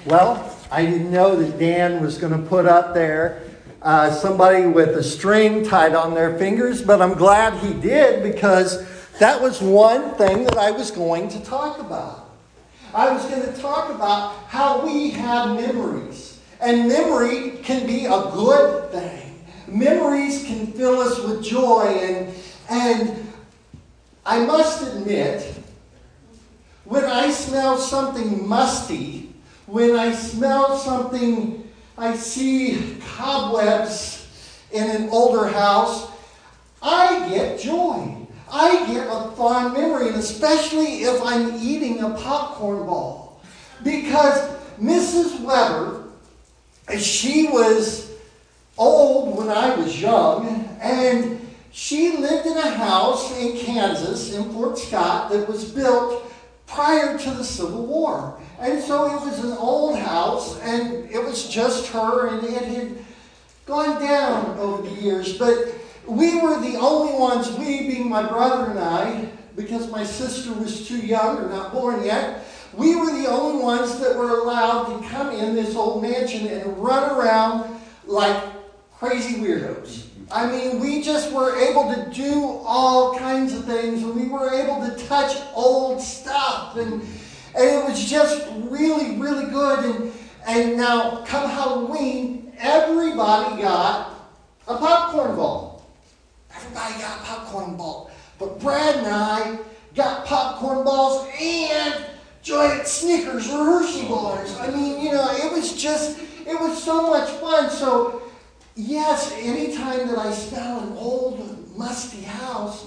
Well, I didn't know that Dan was going to put up there somebody with a string tied on their fingers, but I'm glad he did because that was one thing that I was going to talk about. I was going to talk about how we have memories. And memory can be a good thing. Memories can fill us with joy. And I must admit, when I smell something musty, when I smell something, I see cobwebs in an older house, I get joy. I get a fond memory, and especially if I'm eating a popcorn ball. Because Mrs. Weber, she was old when I was young, and she lived in a house in Kansas, in Fort Scott, that was built prior to the Civil War. And so it was an old house, and it was just her, and it had gone down over the years. But we were the only ones, we being my brother and I, because my sister was too young or not born yet, we were the only ones that were allowed to come in this old mansion and run around like crazy weirdos. I mean, we just were able to do all kinds of things, and we were able to touch old stuff, and it was just really, really good. And now, come Halloween, everybody got a popcorn ball. Everybody got a popcorn ball. But Brad and I got popcorn balls and giant Snickers or Hershey bars. I mean, it was so much fun. So, yes, anytime that I smell an old, musty house,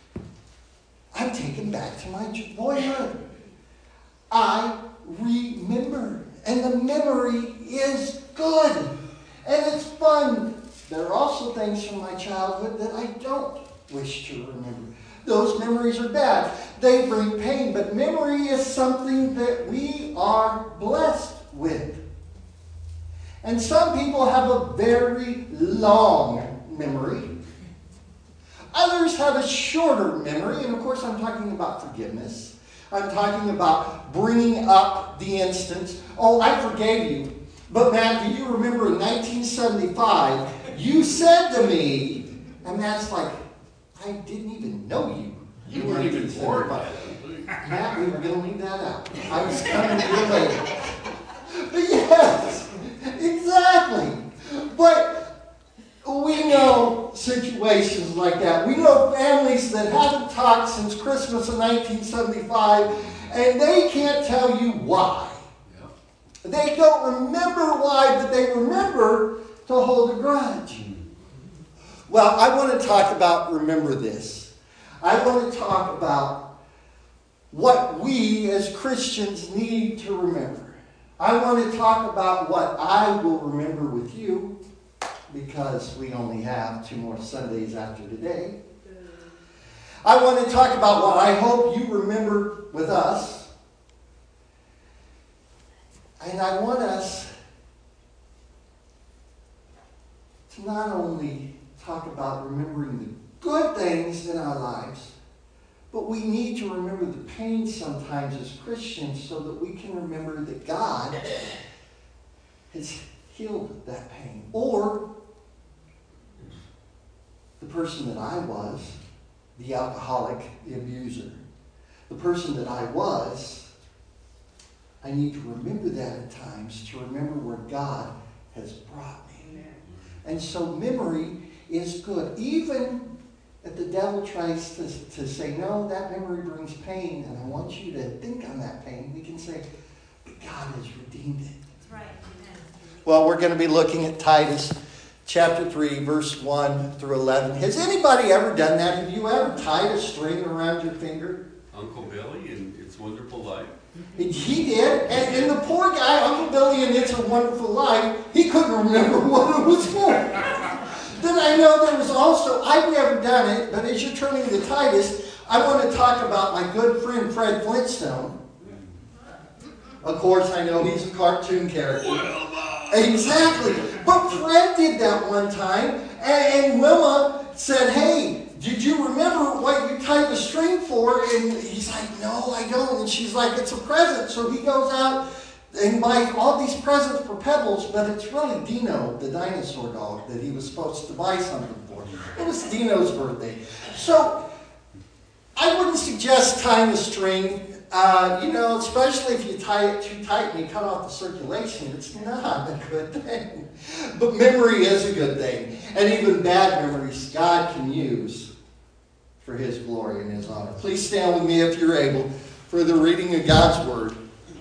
I'm taken back to my boyhood. I remember. And the memory is good. And it's fun. There are also things from my childhood that I don't wish to remember. Those memories are bad. They bring pain. But memory is something that we are blessed with. And some people have a very long memory. Others have a shorter memory. And of course, I'm talking about forgiveness. I'm talking about bringing up the instance. Oh, I forgave you. But Matt, do you remember in 1975, you said to me, and Matt's like, I didn't even know you. You weren't even born yet. Matt, we were going to leave that out. I was coming to you later. But yes, exactly. But we know situations like that. We know families that haven't talked since Christmas of 1975, and they can't tell you why. Yep. They don't remember why, but they remember to hold a grudge. Well, I want to talk about remember this. I want to talk about what we as Christians need to remember. I want to talk about what I will remember with you, because we only have 2 more Sundays after today. I want to talk about what I hope you remember with us. And I want us to not only talk about remembering the good things in our lives, but we need to remember the pain sometimes as Christians so that we can remember that God has healed that pain. Or the person that I was, the alcoholic, the abuser, the person that I was, I need to remember that at times, to remember where God has brought me. Amen. And so memory is good. Even if the devil tries to say, no, that memory brings pain, and I want you to think on that pain, we can say, but God has redeemed it. That's right. Amen. Well, we're going to be looking at Titus chapter 3, verse 1 through 11. Has anybody ever done that? Have you ever tied a string around your finger? Uncle Billy in It's Wonderful Life. He did. And the poor guy, Uncle Billy in It's a Wonderful Life, he couldn't remember what it was for. Then I know there was also, I've never done it, but as you're turning to Titus, I want to talk about my good friend Fred Flintstone. Of course, I know he's a cartoon character. Exactly. But Fred did that one time, and Wilma said, hey, did you remember what you tied the string for? And he's like, no, I don't. And she's like, it's a present. So he goes out, and buy all these presents for Pebbles, but it's really Dino, the dinosaur dog, that he was supposed to buy something for. It was Dino's birthday. So I wouldn't suggest tying a string, especially if you tie it too tight and you cut off the circulation. It's not a good thing. But memory is a good thing. And even bad memories God can use for His glory and His honor. Please stand with me if you're able for the reading of God's Word.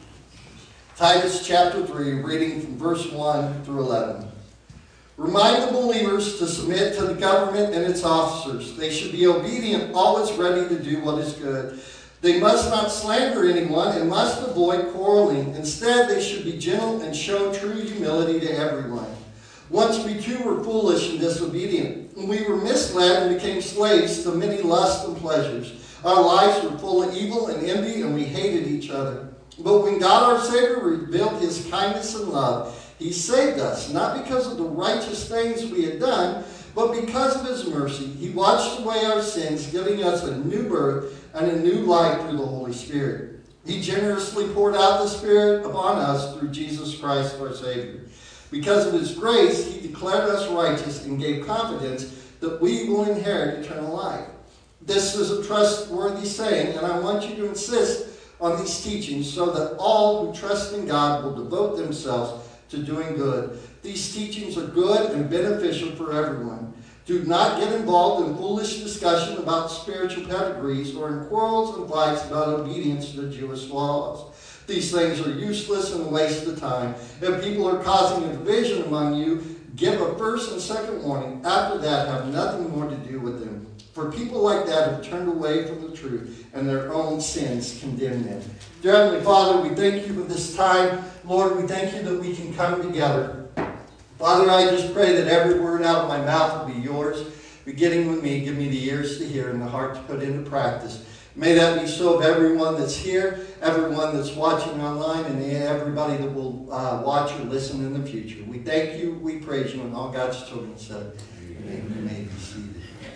Titus chapter 3, reading from verse 1 through 11. Remind the believers to submit to the government and its officers. They should be obedient, always ready to do what is good. They must not slander anyone and must avoid quarreling. Instead, they should be gentle and show true humility to everyone. Once we too were foolish and disobedient. We were misled and became slaves to many lusts and pleasures. Our lives were full of evil and envy, and we hated each other. But when God our Savior revealed His kindness and love, He saved us, not because of the righteous things we had done, but because of His mercy. He washed away our sins, giving us a new birth and a new life through the Holy Spirit. He generously poured out the Spirit upon us through Jesus Christ our Savior. Because of His grace, He declared us righteous and gave confidence that we will inherit eternal life. This is a trustworthy saying, and I want you to insist on these teachings so that all who trust in God will devote themselves to doing good. These teachings are good and beneficial for everyone. Do not get involved in foolish discussion about spiritual pedigrees or in quarrels and fights about obedience to the Jewish laws. These things are useless and a waste of time. If people are causing a division among you, give a first and second warning. After that, have nothing more to do with them. For people like that have turned away from the truth, and their own sins condemn them. Dear Heavenly Father, we thank you for this time. Lord, we thank you that we can come together. Father, I just pray that every word out of my mouth will be yours. Beginning with me, give me the ears to hear and the heart to put into practice. May that be so of everyone that's here, everyone that's watching online, and everybody that will watch or listen in the future. We thank you, we praise you, and all God's children said, amen. You may be seated.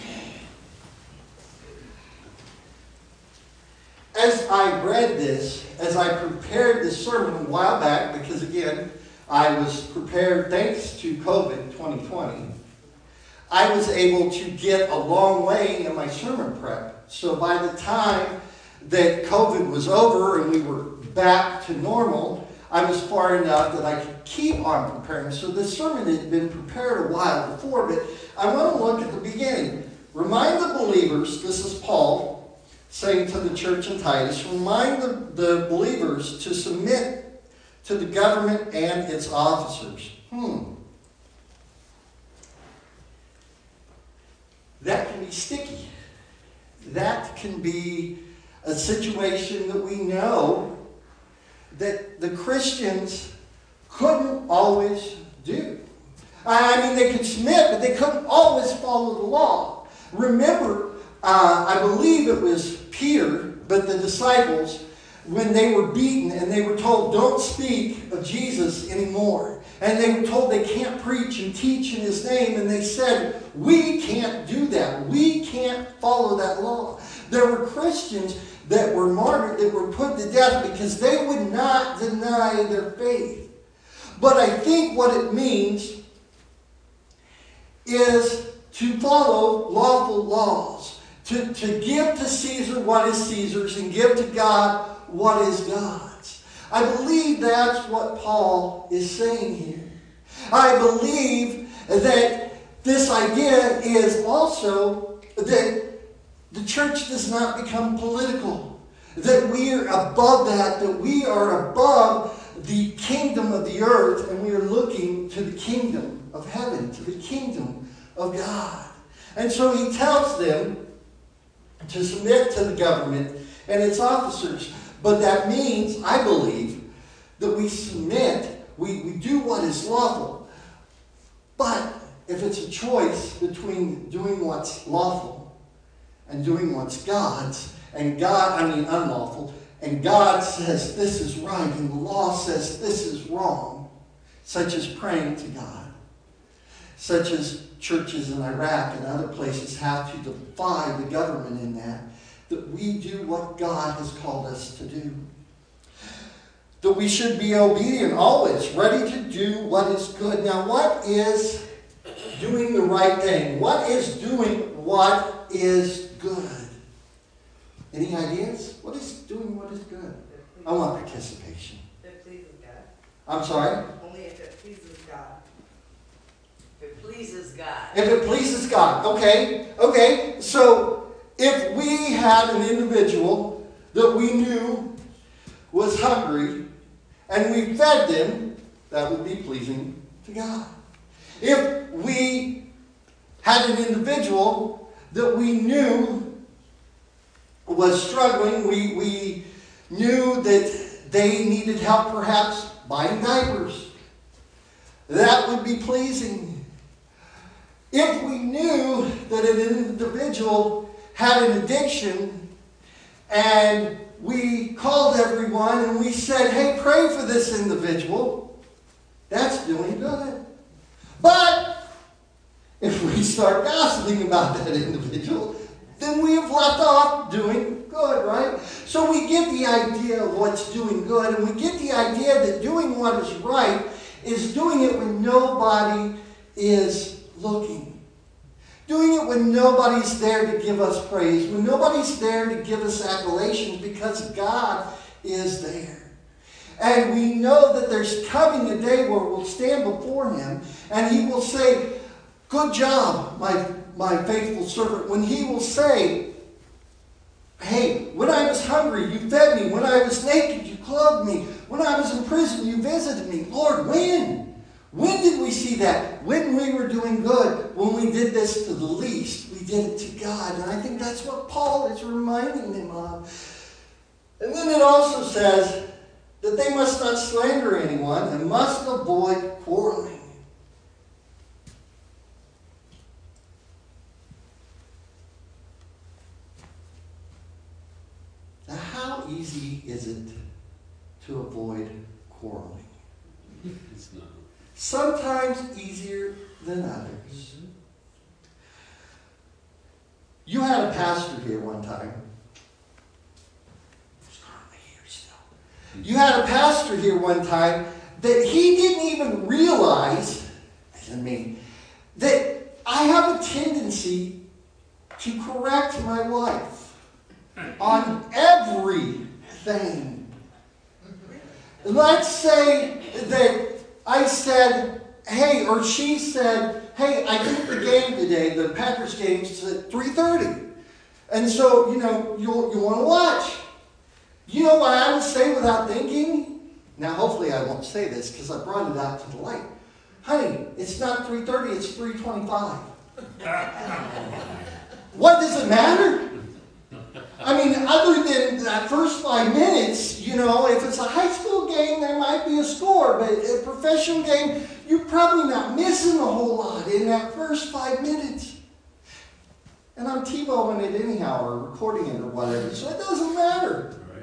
As I read this, as I prepared this sermon a while back, because again, I was prepared thanks to COVID 2020, I was able to get a long way in my sermon prep. So by the time that COVID was over and we were back to normal, I was far enough that I could keep on preparing. So this sermon had been prepared a while before, but I want to look at the beginning. Remind the believers, this is Paul saying to the church in Titus, remind the believers to submit to the government and its officers. That can be sticky. That can be a situation that we know that the Christians couldn't always do. I mean, they could submit, but they couldn't always follow the law. Remember, I believe it was Peter, but the disciples, when they were beaten and they were told, don't speak of Jesus anymore. And they were told they can't preach and teach in His name. And they said, we can't do that. We can't follow that law. There were Christians that were martyred, that were put to death because they would not deny their faith. But I think what it means is to follow lawful laws. To give to Caesar what is Caesar's and give to God what is God's. I believe that's what Paul is saying here. I believe that this idea is also that the church does not become political. That we are above that we are above the kingdom of the earth and we are looking to the kingdom of heaven, to the kingdom of God. And so he tells them to submit to the government and its officers. But that means, I believe, that we submit, we do what is lawful. But if it's a choice between doing what's lawful and doing what's God's, and unlawful, and God says this is right, and the law says this is wrong, such as praying to God, such as churches in Iraq and other places have to defy the government in that we do what God has called us to do. that we should be obedient always, ready to do what is good. Now, what is doing the right thing? What is doing what is good? Any ideas? What is doing what is good? I want participation. If it pleases God. I'm sorry? Only if it pleases God. If it pleases God. If it pleases God. Okay. So if we had an individual that we knew was hungry and we fed them, that would be pleasing to God. If we had an individual that we knew was struggling, we knew that they needed help perhaps buying diapers, that would be pleasing. If we knew that an individual had an addiction and we called everyone and we said, hey, pray for this individual, that's doing good. But if we start gossiping about that individual, then we have left off doing good, right? So we get the idea of what's doing good, and we get the idea that doing what is right is doing it when nobody is looking. Doing it when nobody's there to give us praise, when nobody's there to give us acclamations, because God is there. And we know that there's coming a day where we'll stand before Him and He will say, good job, my faithful servant. When He will say, hey, when I was hungry, you fed me. When I was naked, you clothed me. When I was in prison, you visited me. Lord, when? When did we see that? When we were doing good. When we did this to the least, we did it to God. And I think that's what Paul is reminding them of. And then it also says that they must not slander anyone and must avoid quarreling. Now, how easy is it to avoid quarreling? It's not. Sometimes easier than others. You had a pastor here one time. He's currently here still. You had a pastor here one time that he didn't even realize, that I have a tendency to correct my wife on everything. Let's say that I said, hey, or she said, hey, I think the game today, the Packers game, is at 3:30. And so, you want to watch. You know what I would say without thinking? Now, hopefully I won't say this because I brought it out to the light. Honey, it's not 3:30, it's 3:25. What does it matter? I mean, other than that first 5 minutes, if it's a high school game, there might be a score. But a professional game, you're probably not missing a whole lot in that first 5 minutes. And I'm TiVoing it anyhow, or recording it or whatever, so it doesn't matter. Right.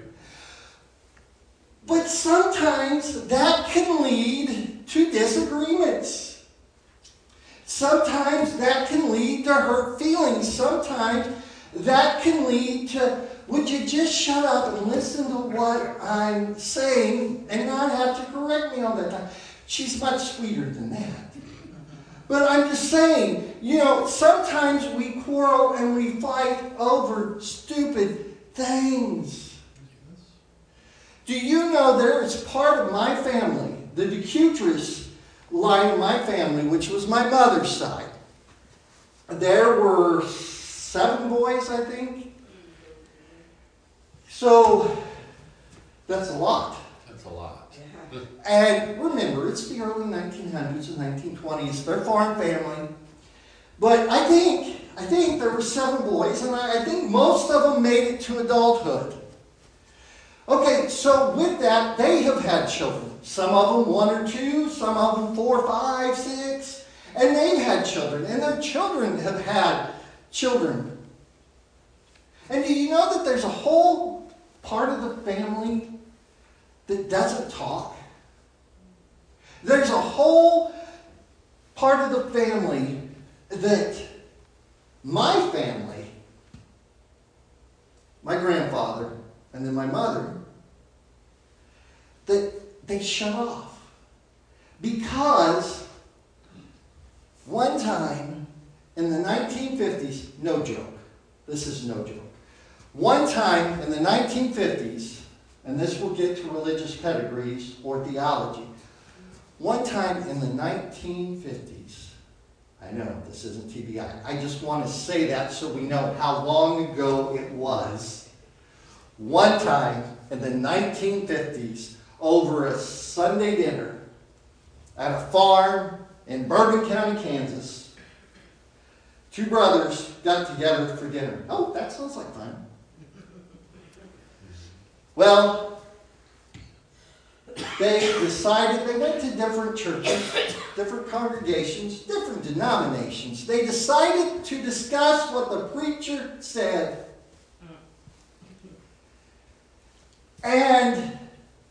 But sometimes that can lead to disagreements. Sometimes that can lead to hurt feelings. Sometimes that can lead to, would you just shut up and listen to what I'm saying and not have to correct me all the time? She's much sweeter than that. But I'm just saying, sometimes we quarrel and we fight over stupid things. Do you know there is part of my family, the DeCutris line of my family, which was my mother's side. There were 7 boys, I think. So, that's a lot. That's a lot. And remember, it's the early 1900s and 1920s. They're farm family. But I think there were 7 boys, and I think most of them made it to adulthood. Okay, so with that, they have had children. Some of them 1 or 2, some of them 4, 5, 6. And they've had children, and their children have had children. And do you know that there's a whole part of the family that doesn't talk? There's a whole part of the family that my family, my grandfather, and then my mother, that they shut off. Because one time in the 1950s, no joke, this is no joke. One time in the 1950s, and this will get to religious pedigrees or theology. One time in the 1950s, I know this isn't TBI, I just want to say that so we know how long ago it was. One time in the 1950s, over a Sunday dinner at a farm in Bourbon County, Kansas, two brothers got together for dinner. Oh, that sounds like fun. Well, they decided, they went to different churches, different congregations, different denominations. They decided to discuss what the preacher said. And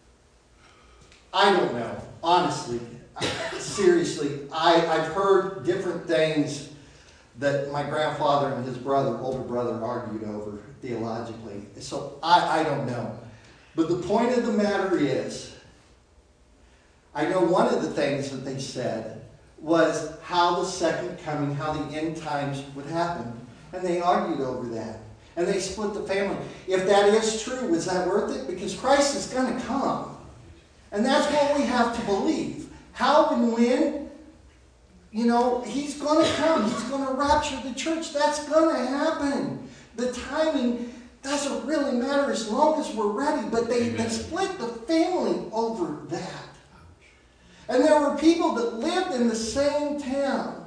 I don't know, honestly, seriously, I've heard different things that my grandfather and his brother, older brother, argued over theologically. So I don't know. But the point of the matter is, I know one of the things that they said was how the second coming, how the end times would happen. And they argued over that. And they split the family. If that is true, is that worth it? Because Christ is going to come. And that's what we have to believe. How and when? You know, He's going to come. He's going to rapture the church. That's going to happen. The timing doesn't really matter as long as we're ready. But they split the family over that. And there were people that lived in the same town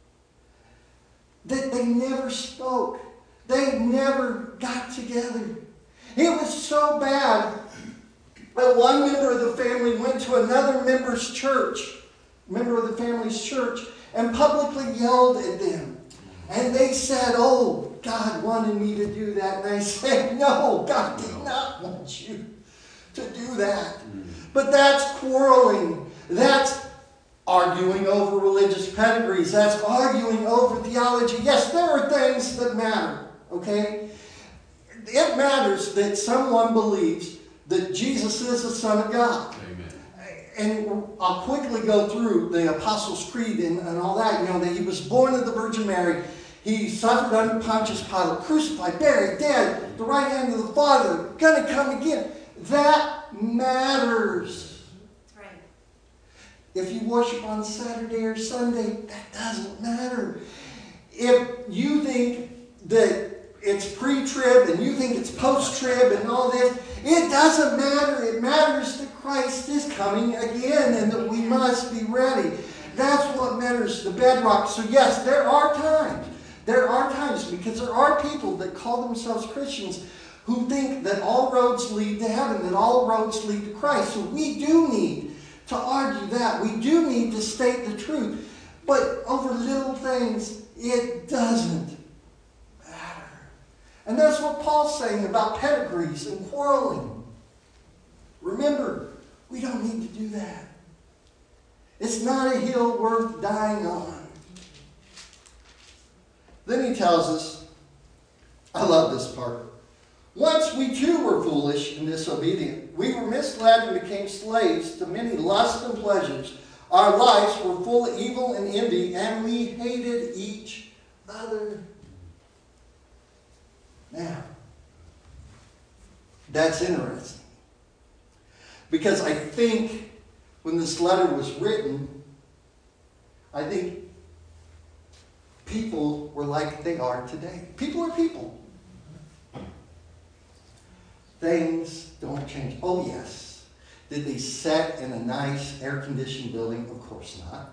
that they never spoke. They never got together. It was so bad that one member of the family went to another member of the family's church, and publicly yelled at them. And they said, "Oh, God wanted me to do that." And I said, "No, God did not want you to do that." But that's quarreling. That's arguing over religious pedigrees. That's arguing over theology. Yes, there are things that matter. Okay? It matters that someone believes that Jesus is the Son of God. Amen. And I'll quickly go through the Apostles' Creed and all that. You know, that He was born of the Virgin Mary. He suffered under Pontius Pilate, crucified, buried, dead, at the right hand of the Father, going to come again. That matters. Right. If you worship on Saturday or Sunday, that doesn't matter. If you think that it's pre-trib and you think it's post-trib and all this, it doesn't matter. It matters that Christ is coming again and that we must be ready. That's what matters, the bedrock. So yes, there are times. There are times because there are people that call themselves Christians who think that all roads lead to heaven, that all roads lead to Christ. So we do need to argue that. We do need to state the truth. But over little things, it doesn't. And that's what Paul's saying about pedigrees and quarreling. Remember, we don't need to do that. It's not a hill worth dying on. Then he tells us, I love this part. Once we too were foolish and disobedient. We were misled and became slaves to many lusts and pleasures. Our lives were full of evil and envy, and we hated each other. Now, that's interesting. Because I think when this letter was written, I think people were like they are today. People are people. Things don't change. Oh, yes. Did they sit in a nice air-conditioned building? Of course not.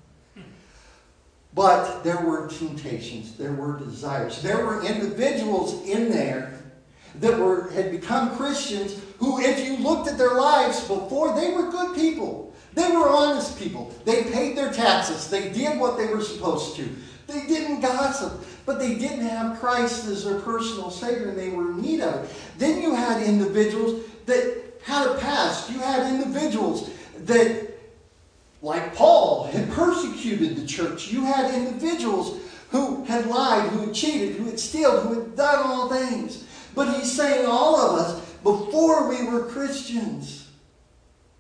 But there were temptations, there were desires. There were individuals in there that had become Christians who, if you looked at their lives before, they were good people. They were honest people. They paid their taxes. They did what they were supposed to. They didn't gossip, but they didn't have Christ as their personal Savior, and they were in need of it. Then you had individuals that had a past. You had individuals that, like Paul, had persecuted the church. You had individuals who had lied, who had cheated, who had stolen, who had done all things. But he's saying all of us, before we were Christians,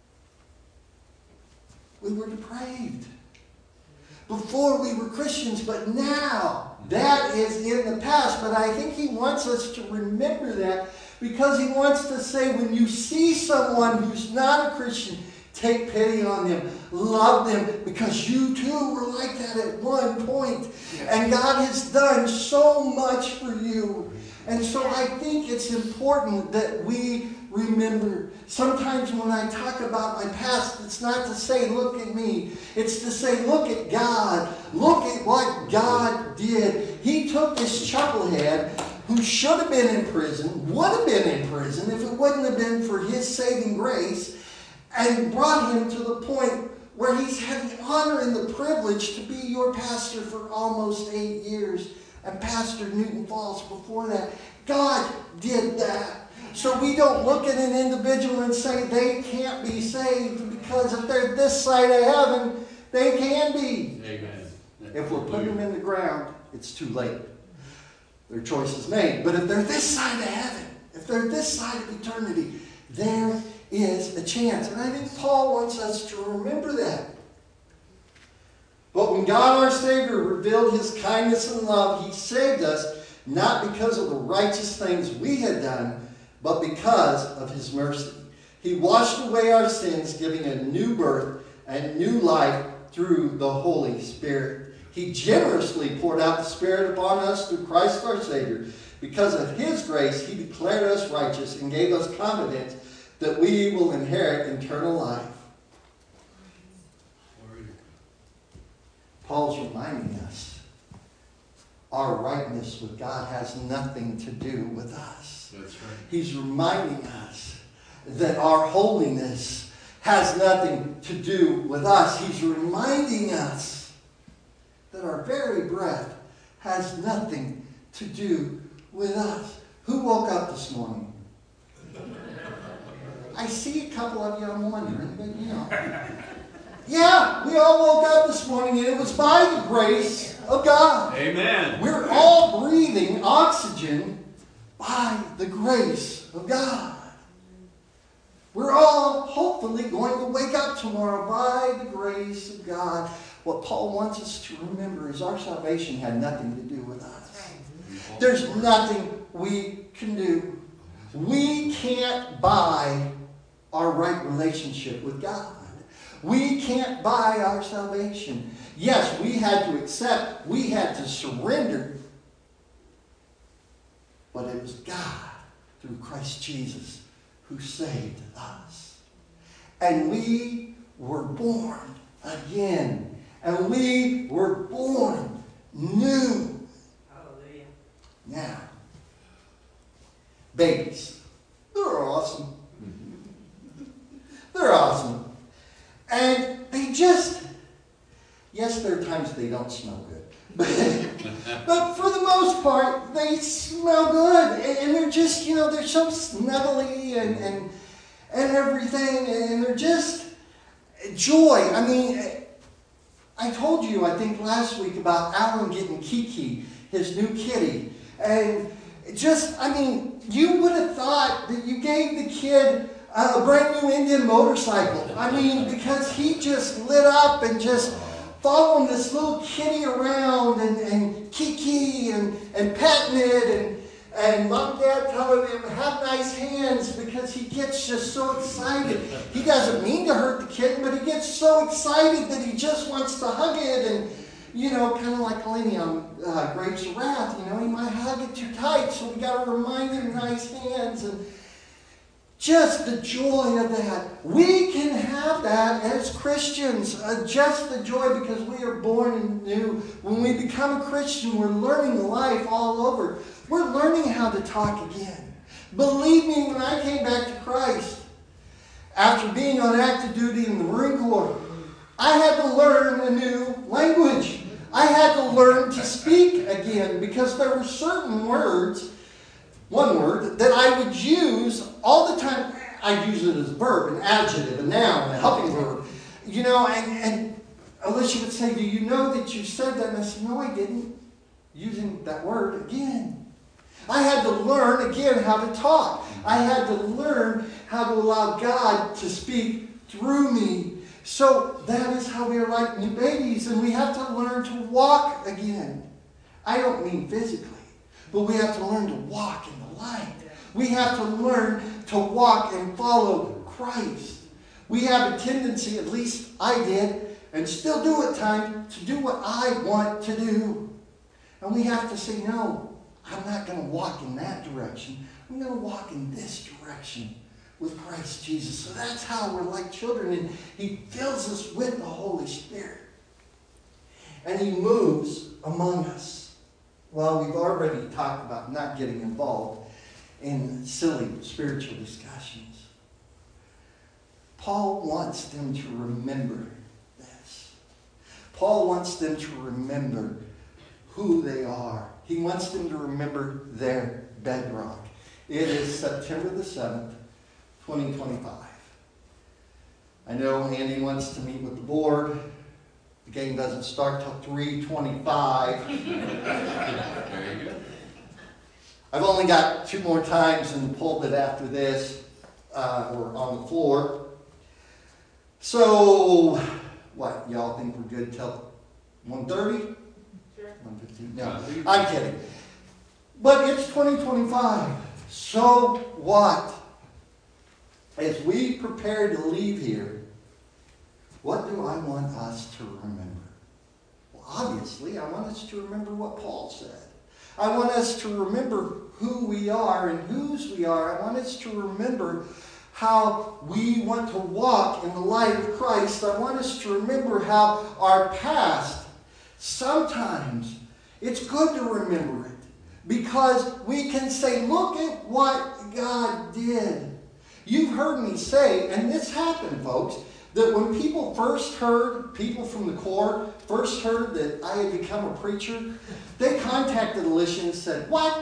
we were depraved. Before we were Christians, but now that is in the past. But I think he wants us to remember that, because he wants to say, when you see someone who's not a Christian, take pity on them. Love them, because you too were like that at one point. And God has done so much for you. And so I think it's important that we remember. Sometimes when I talk about my past, it's not to say, look at me. It's to say, look at God. Look at what God did. He took this chucklehead who should have been in prison, would have been in prison if it wouldn't have been for his saving grace, and brought him to the point where he's had the honor and the privilege to be your pastor for almost 8 years. And Pastor Newton Falls before that. God did that. So we don't look at an individual and say they can't be saved, because if they're this side of heaven, they can be. Amen. If we're putting them in the ground, it's too late. Their choice is made. But if they're this side of heaven, if they're this side of eternity, there is a chance. And I think Paul wants us to remember that. But when God our Savior revealed his kindness and love, he saved us not because of the righteous things we had done, but because of his mercy. He washed away our sins, giving a new birth and new life through the Holy Spirit. He generously poured out the Spirit upon us through Christ our Savior. Because of his grace, he declared us righteous and gave us confidence that we will inherit eternal life. Paul's reminding us our rightness with God has nothing to do with us. That's right. He's reminding us that our holiness has nothing to do with us. He's reminding us that our very breath has nothing to do with us. Who woke up this morning? I see a couple of you, I'm wondering, but you know. Yeah, we all woke up this morning, and it was by the grace of God. Amen. We're all breathing oxygen by the grace of God. We're all hopefully going to wake up tomorrow by the grace of God. What Paul wants us to remember is our salvation had nothing to do with us. There's nothing we can do. We can't buy our right relationship with God. We can't buy our salvation. Yes, we had to accept, we had to surrender, but it was God through Christ Jesus who saved us. And we were born again. And we were born new. Hallelujah. Now, babies, they're awesome. They're awesome. And they just, yes, there are times they don't smell good. But for the most part, they smell good. And they're just, you know, they're so snuggly and everything. And they're just joy. I mean, I told you, I think, last week about Alan getting Kiki, his new kitty. And just, I mean, you would have thought that you gave the kid a brand new Indian motorcycle. I mean, because he just lit up and just following this little kitty around and Kiki and petting it and mom and dad telling him, have nice hands, because he gets just so excited. He doesn't mean to hurt the kitten, but he gets so excited that he just wants to hug it. And, you know, kind of like Lenny on Grapes of Wrath, you know, he might hug it too tight, so we got to remind him nice hands. And just the joy of that. We can have that as Christians. Just the joy, because we are born new. When we become a Christian, we're learning life all over. We're learning how to talk again. Believe me, when I came back to Christ, after being on active duty in the Marine Corps, I had to learn a new language. I had to learn to speak again, because there were certain words, one word, that I would use all the time. I'd use it as a verb, an adjective, a noun, a helping verb. You know, and Alicia would say, do you know that you said that? And I said, no, I didn't. Using that word again. I had to learn again how to talk. I had to learn how to allow God to speak through me. So that is how we are like new babies, and we have to learn to walk again. I don't mean physically, but we have to learn to walk in the light. We have to learn to walk and follow Christ. We have a tendency, at least I did, and still do at times, to do what I want to do. And we have to say, no, I'm not going to walk in that direction. I'm going to walk in this direction with Christ Jesus. So that's how we're like children. And He fills us with the Holy Spirit. And He moves among us. Well, we've already talked about not getting involved in silly spiritual discussions. Paul wants them to remember this. Paul wants them to remember who they are. He wants them to remember their bedrock. It is September the 7th, 2025. I know Andy wants to meet with the board. The game doesn't start till 3:25. Very good. I've only got 2 more times in the pulpit after this, or on the floor. So, what, y'all think we're good till 1:30? Sure. 1:15? No, I'm kidding. But it's 2025. So what? As we prepare to leave here, what do I want us to remember? Well, obviously, I want us to remember what Paul said. I want us to remember who we are and whose we are. I want us to remember how we want to walk in the light of Christ. I want us to remember how our past, sometimes it's good to remember it because we can say, look at what God did. You've heard me say, and this happened, folks, that when people from the Corps first heard that I had become a preacher, they contacted Alicia and said, what?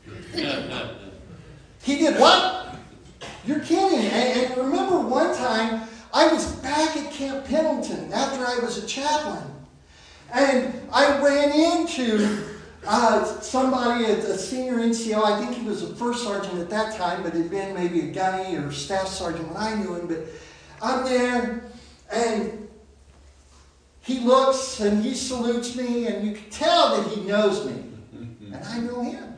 He did what? You're kidding. And remember one time, I was back at Camp Pendleton after I was a chaplain. And I ran into somebody, a senior NCO, I think he was a first sergeant at that time, but had been maybe a gunny or staff sergeant when I knew him. But I'm there, and he looks and he salutes me, and you can tell that he knows me. And I know him.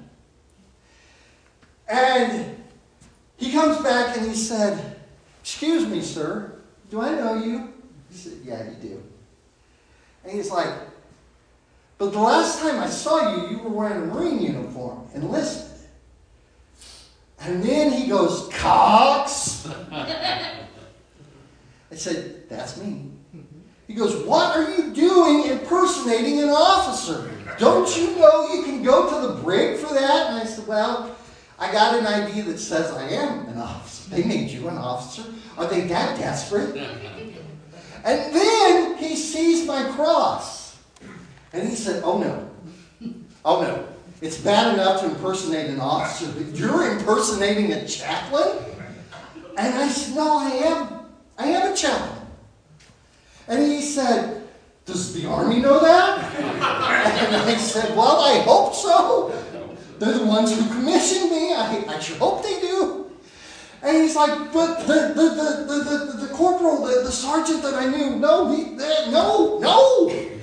And he comes back and he said, excuse me, sir, do I know you? He said, yeah, you do. And he's like, but the last time I saw you, you were wearing a Marine uniform, enlisted. And then he goes, Cox. I said, that's me. He goes, what are you doing impersonating an officer? Don't you know you can go to the brig for that? And I said, well, I got an ID that says I am an officer. They made you an officer. Are they that desperate? And then he sees my cross. And he said, oh no. Oh no. It's bad enough to impersonate an officer, but you're impersonating a chaplain? And I said, no, I am a chaplain. And he said, does the Army know that? And I said, well, I hope so. They're the ones who commissioned me. I sure hope they do. And he's like, but the corporal, the sergeant that I knew, no.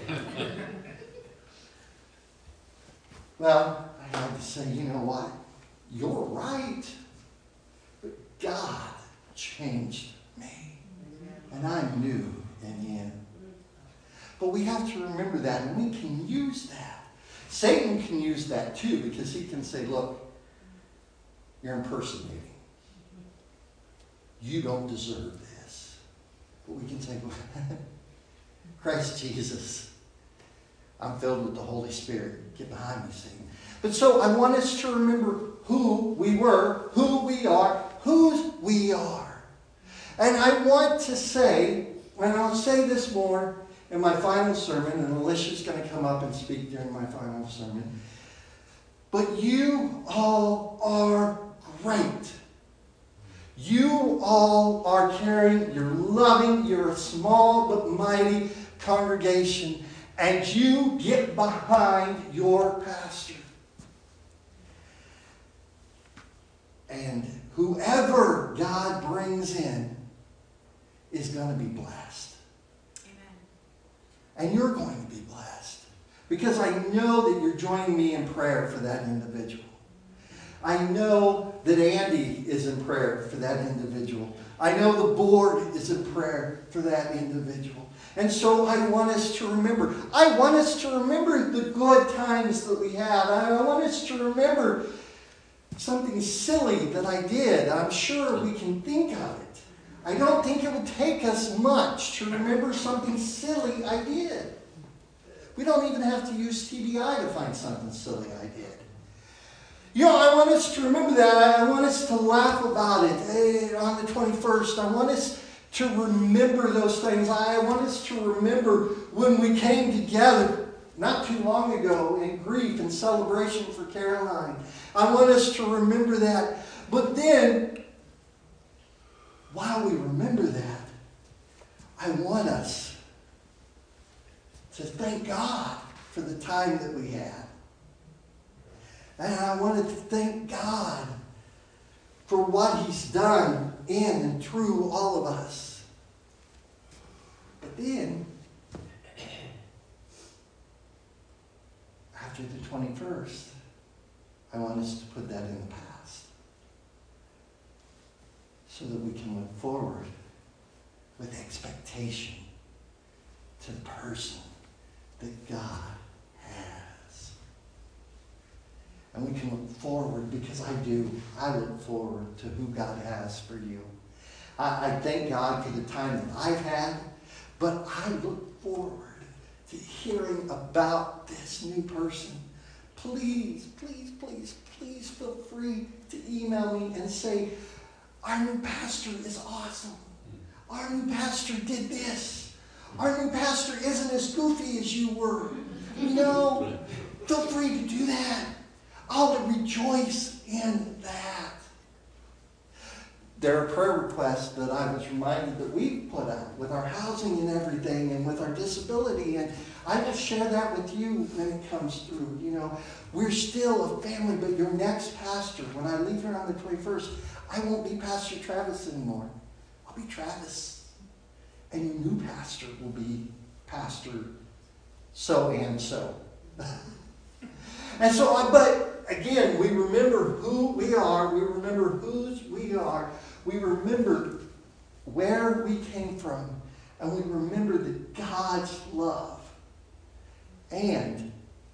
Well, I had to say, you know what? You're right. But God changed me. And I'm new in Him. But we have to remember that, and we can use that. Satan can use that too, because he can say, look, you're impersonating. You don't deserve this. But we can say, Christ Jesus, I'm filled with the Holy Spirit. Get behind me, Satan. But so I want us to remember who we were, who we are, whose we are. And I want to say, and I'll say this more in my final sermon, and Alicia's going to come up and speak during my final sermon. But you all are great. You all are caring, you're loving, you're a small but mighty congregation, and you get behind your pastor. And whoever God brings in is going to be blessed. And you're going to be blessed. Because I know that you're joining me in prayer for that individual. I know that Andy is in prayer for that individual. I know the board is in prayer for that individual. And so I want us to remember. I want us to remember the good times that we had. I want us to remember something silly that I did. I'm sure we can think of it. I don't think it would take us much to remember something silly I did. We don't even have to use TBI to find something silly I did. I want us to remember that. I want us to laugh about it on the 21st. I want us to remember those things. I want us to remember when we came together not too long ago in grief and celebration for Caroline. I want us to remember that. But then, while we remember that, I want us to thank God for the time that we had. And I wanted to thank God for what He's done in and through all of us. But then, after the 21st, I want us to put that in the past so that we can look forward with expectation to the person that God has. And we can look forward, because I look forward to who God has for you. I thank God for the time that I've had, but I look forward to hearing about this new person. Please, please, please, please feel free to email me and say, our new pastor is awesome. Our new pastor did this. Our new pastor isn't as goofy as you were. No, feel free to do that. I'll rejoice in that. There are prayer requests that I was reminded that we've put out with our housing and everything and with our disability. And I will share that with you when it comes through. We're still a family, but your next pastor, when I leave here on the 21st, I won't be Pastor Travis anymore. I'll be Travis. And your new pastor will be Pastor so-and-so. And so, but again, we remember who we are. We remember whose we are. We remember where we came from. And we remember that God's love. And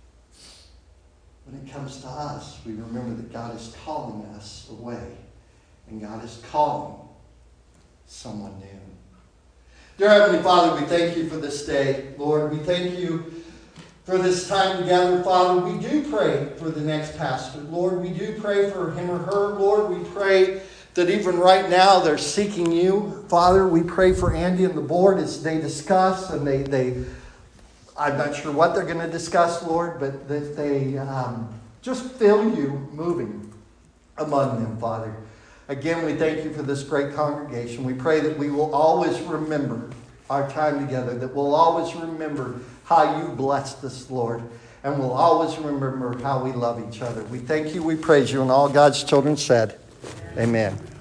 when it comes to us, we remember that God is calling us away. And God is calling someone new. Dear Heavenly Father, we thank you for this day. Lord, we thank you for this time together. Father, we do pray for the next pastor. Lord, we do pray for him or her. Lord, we pray that even right now they're seeking you. Father, we pray for Andy and the board as they discuss, and they I'm not sure what they're going to discuss, Lord, but that they just feel you moving among them, Father. Again, we thank you for this great congregation. We pray that we will always remember our time together, that we'll always remember how you blessed us, Lord, and we'll always remember how we love each other. We thank you, we praise you, and all God's children said, Amen.